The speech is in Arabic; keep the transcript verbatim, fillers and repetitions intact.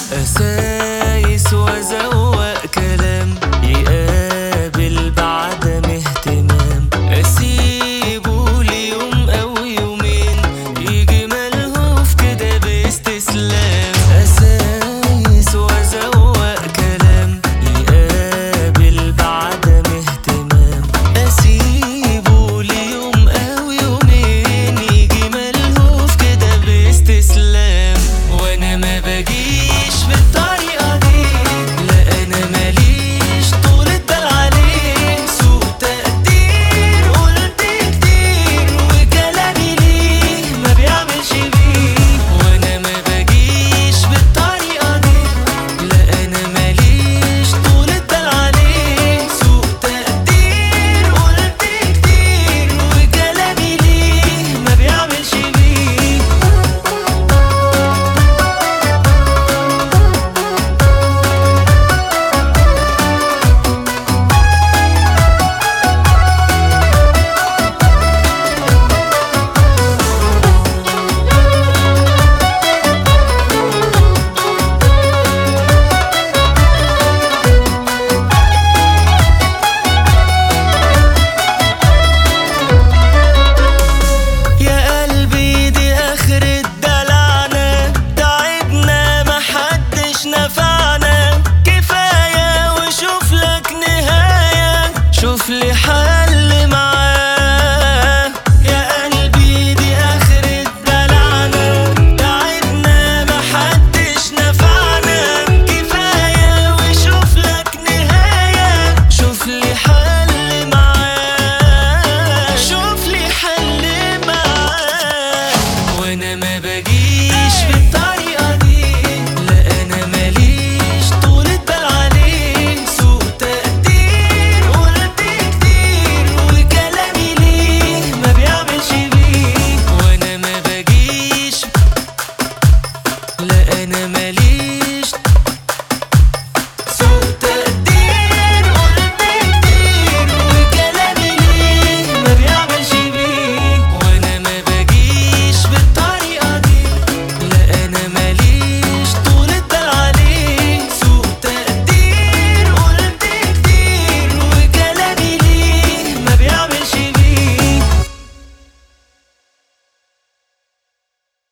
قسايس وأزوق كلام يقابل بعدم اهتمام، أسيبه ليوم أو يومين يجي ملهوف كده باستسلام. قسايس وأزوق كلام يقابل بعدم اهتمام، أسيبه ليوم أو يومين يجي ملهوف كده باستسلام. وأنا ما بجيش بالطريقة